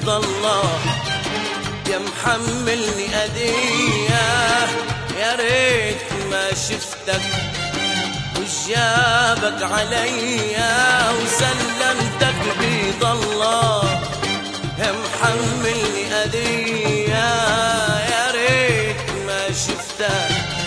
بيض الله يا محملني أذية، يا ريت ما شفتك وجابك عليا وسلمتك بيض الله يا محملني أذية، يا ريت ما شفتك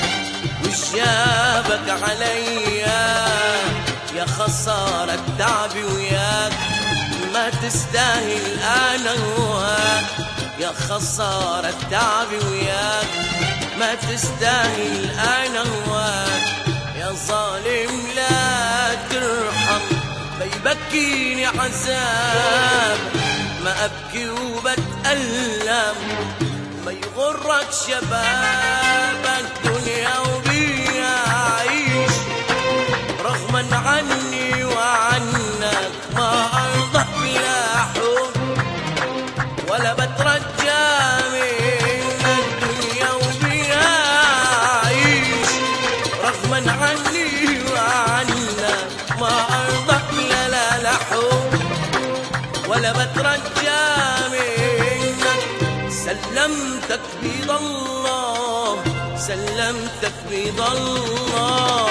وجابك عليا، يا خسارة تعبي وياك ما تستاهل أنا هواك، يا خسارة تعبي وياك ما تستاهل أنا هواك، يا ظالم لا ترحم بيبكيني عذاب، ما أبكي وبتألم ما يغرك شبابك دنيا وبيها أعيش رغما عني وعنك، ما أرضى بلا حب ولا بترجى منك، دنيا وبيها أعيش رغما عني وعنك، ما أرضى بلا لا حب ولا بترجى منك، سلمتك بيض الله سلمتك بيض الله.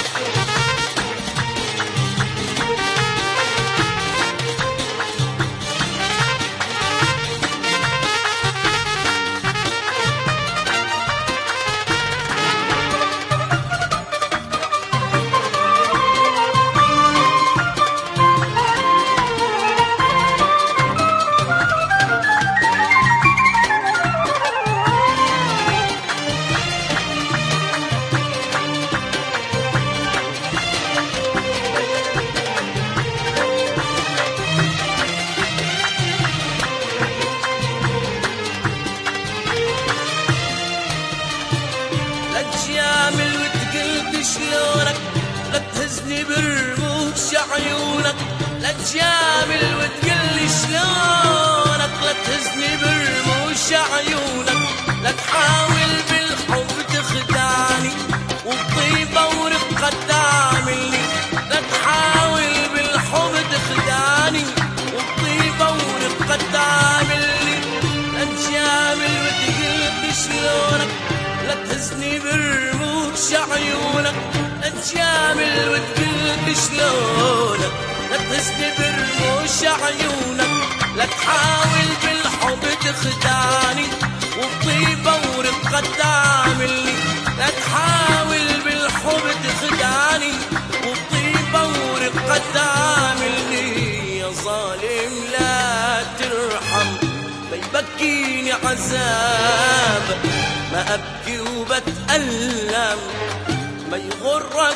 شلونك لا تهزني برموش عيونك، لا تجامل وتقلي شلونك لا تهزني برموش عيونك، لا تحاول بالحب تخدعني وبطيبة ورقة تعملني، لا تحاول بالحب تخدعني وبطيبة ورقة تعملني، لا تجامل وتقلي شلونك لا تهزني برموش عيونك، لا تجامل وتقلب شلونك لا تهزني برموش عيونك، لا تحاول بالحب تخدعني وبطيبة ورقة تعملني، لا تحاول بالحب تخدعني وبطيبة ورقة تعملني، يا ظالم لا ترحم بيبكيني عذاب، ما أبكي وبتألم ما يغرك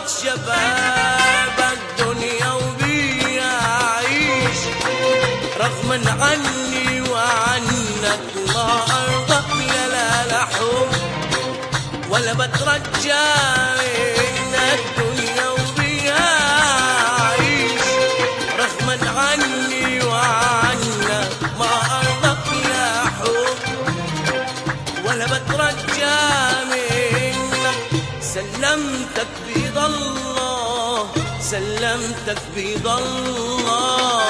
شبابك دنيا وبيها أعيش رغما عني وعنك، ما أرضى بلا لا حب ولا بترجى منك، دنيا وبيها أعيش رغما عني وعنك، ما أرضى بلا حب ولا بترجى منك، سلمتك بيض الله سلمتك بيض الله.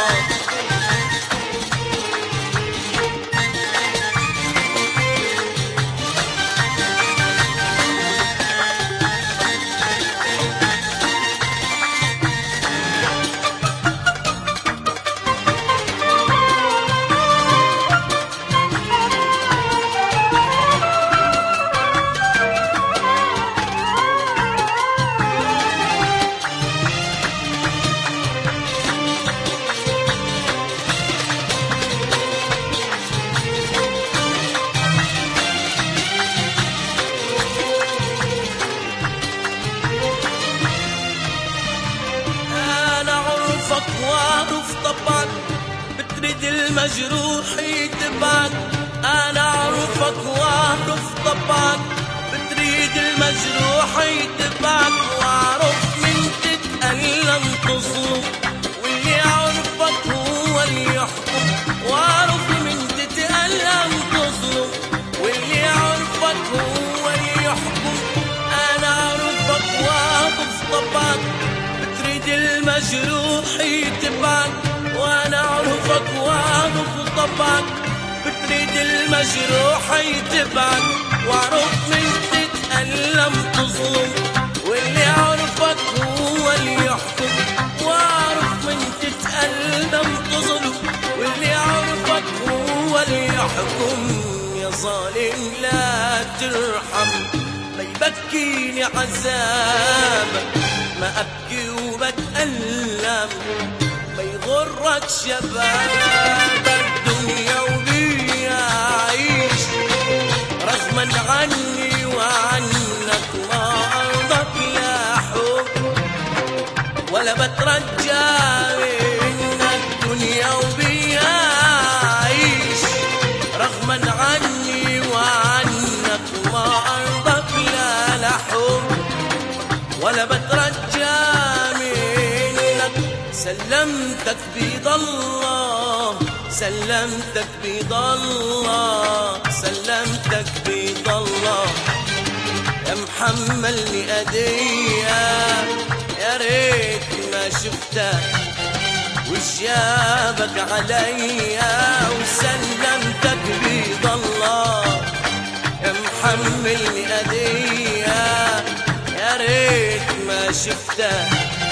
واعرف طبعك بتريد المجروح يتبعك، انا اعرفك واعرف طبعك بتريد المجروح يتبعك، واعرف من تتألم تصلب واللي يعرفك هو اللي يحكم، واعرف من تتألم تصلب واللي يعرفك هو اللي يحكم، انا اعرفك واعرف طبعك بتريد المجروح يتبعك، وانا اعرفك واعرف طبعك بتريد المجروح يتبعك، واعرف من تتألم تظلم، واللي يعرفك هو اللي يحكم. واعرف من تتألم تظلم، واللي يعرفك هو اللي يحكم. يا ظالم لا ترحم، ما يبكيني عذابك، ما أبكي وبتألم. ما يغرك شبابك، دنيا وبيا عيش رغما عني وعنك. ما أرضك لا حب ولا بترجى منك، دنيا وبيا عيش رغما عني وعنك. ما أرضك لا حب ولا بترجى منك. سلمتك بيد الله، سلمتك بيد الله، سلمتك بيد الله. يا محملني أدية، يا ريت ما شفتك وجابك عليا. وسلمتك بيد الله، يا محملني أدية، يا ريت ما شفتك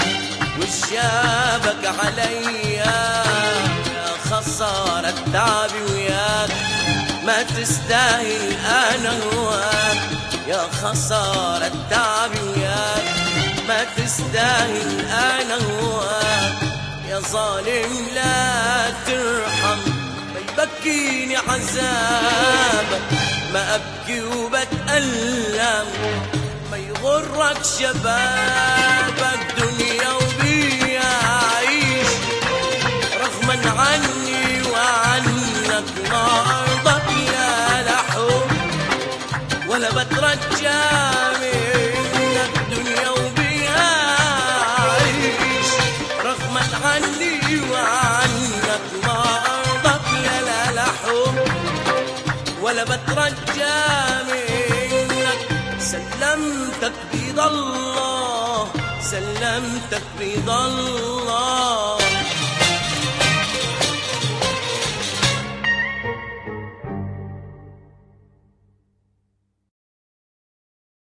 وجابك عليا. يا خسارة تعبي وياك، ما تستاهل أنا هواك. يا خسارة تعبي وياك، ما تستاهل أنا هواك. يا ظالم لا ترحم، ما يبكيني عذابك، ما أبكي وبتألم. ما يغرك شبابك، دنيا وبيا عيش رغما عني وعنك. ما أرضك لا حب ولا بترجى منك، دنيا وبيا عيش رغما عني وعنك. ما أرضك لا حب ولا بترجى منك. سلمتك بيد الله، سلمتك بيد الله.